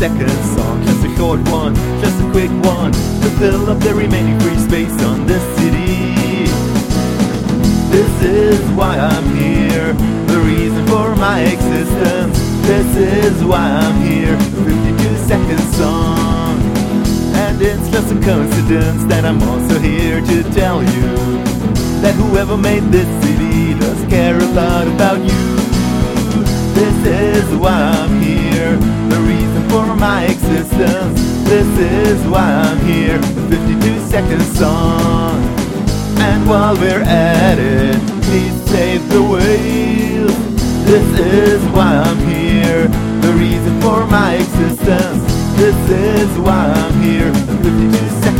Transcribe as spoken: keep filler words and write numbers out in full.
second song, just a short one, just a quick one, to fill up the remaining free space on this city. This is why I'm here, the reason for my existence. This is why I'm here, the fifty-two second song. And it's just a coincidence that I'm also here to tell you that whoever made this city does care a lot about you. This is why I'm here, the reason for my existence. This is why I'm here, the fifty-two second song. And while we're at it, please save the whales. This is why I'm here, the reason for my existence. This is why I'm here, the fifty-two second